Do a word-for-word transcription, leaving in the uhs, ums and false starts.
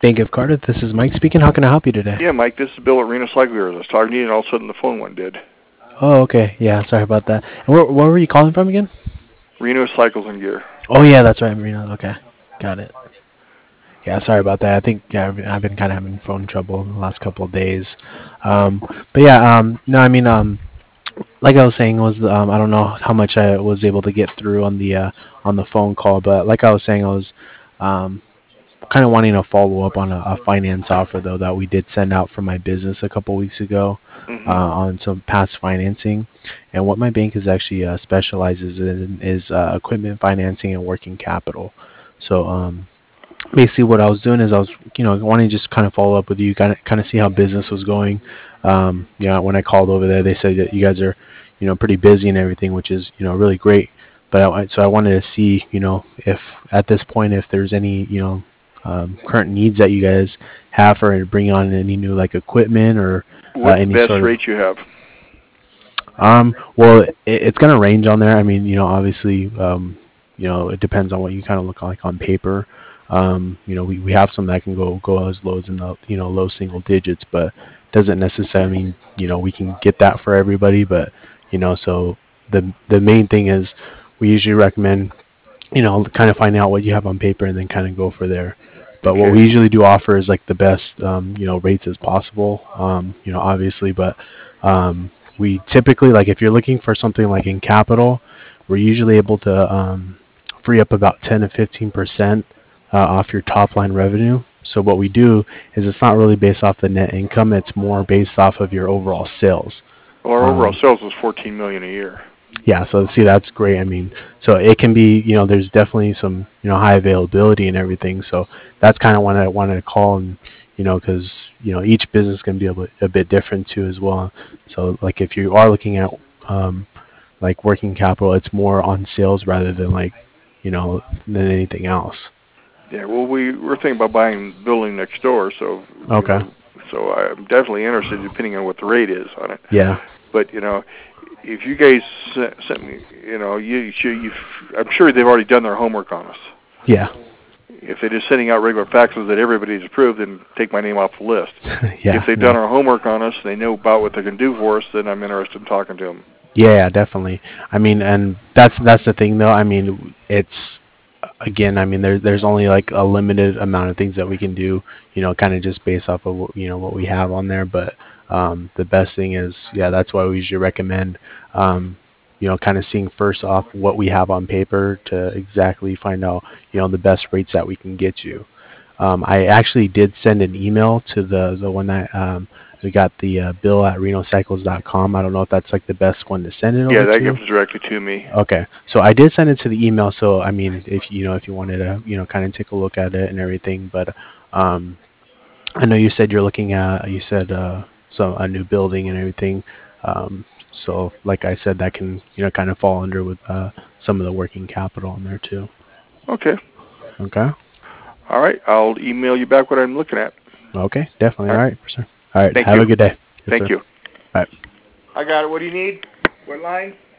Bank of Cardiff, this is Mike speaking. How can I help you today? Yeah, Mike, this is Bill at Reno Cycle Gear. I was talking to you, and all of a sudden the phone one did. Oh, okay. Yeah, sorry about that. And where, where were you calling from again? Reno Cycles and Gear. Oh, yeah, that's right, Marina. Okay, got it. Yeah, sorry about that. I think yeah, I've been, I've been kind of having phone trouble the last couple of days. Um, but yeah, um, no, I mean, um, like I was saying, was um, I don't know how much I was able to get through on the uh, on the phone call, but like I was saying, I was um, kind of wanting to follow up on a, a finance offer though that we did send out for my business a couple weeks ago uh, Mm-hmm. on some past financing. And what my bank is actually uh, specializes in is uh, equipment financing and working capital. So um, basically, what I was doing is I was you know wanting to just kind of follow up with you, kind of kind of see how business was going. Um, you know, when I called over there, they said that you guys are you know pretty busy and everything, which is you know really great. But I, so I wanted to see, you know, if at this point, if there's any, you know, um, current needs that you guys have for bringing on any new like equipment or uh, What's the any best sort of. rate you have? Um, well, it, it's going to range on there. I mean, you know, obviously, um, you know, it depends on what you kind of look like on paper. Um, you know, we, we have some that can go go as low as in the you know low single digits, but doesn't necessarily mean you know we can get that for everybody. But you know, so the the main thing is we usually recommend you know, kind of finding out what you have on paper and then kind of go for there. But what Okay. we usually do offer is like the best, um, you know, rates as possible, um, you know, obviously. But um, we typically, like if you're looking for something like in capital, we're usually able to um, free up about ten to fifteen percent uh, off your top line revenue. So what we do is it's not really based off the net income; it's more based off of your overall sales. Well, our overall Um, sales was fourteen million dollars a year. yeah, so see, that's great. I mean, so it can be, you know, there's definitely some, you know, high availability and everything. So that's kind of what I wanted to call, and you know, because you know, each business can be a bit, a bit different too as well. So like if you are looking at um, like working capital, it's more on sales rather than like, you know, than anything else. Yeah, well, we we're thinking about buying a building next door, so you Okay. know, so I'm definitely interested, depending on what the rate is on it. Yeah. But you know, if you guys sent, sent me, you know, you, you, you, I'm sure they've already done their homework on us. Yeah. If they're just sending out regular faxes that everybody's approved, then take my name off the list. yeah. If they've No. done our homework on us, they know about what they can do for us, then I'm interested in talking to them. Yeah, definitely. I mean, and that's that's the thing though. I mean, it's again, I mean, there's there's only like a limited amount of things that we can do, you know, kind of just based off of what, you know what we have on there. But um, the best thing is, yeah, that's why we usually recommend, um, you know, kind of seeing first off what we have on paper to exactly find out, you know, the best rates that we can get you. Um, I actually did send an email to the the one that um, we got the uh, bill at reno cycles dot com. I don't know if that's like the best one to send it Yeah, over that to. comes directly to me. Okay, so I did send it to the email. So I mean, if you know if you wanted to you know kind of take a look at it and everything, but um, I know you said you're looking at you said uh, so a new building and everything. Um, so like I said, that can you know kind of fall under with uh, some of the working capital in there too. Okay. Okay. All right. I'll email you back what I'm looking at. Okay, definitely. All All right. right, sir. All right. Thank Have you. a good day. Yes, Thank sir. you. Bye. I got it. What do you need? What line?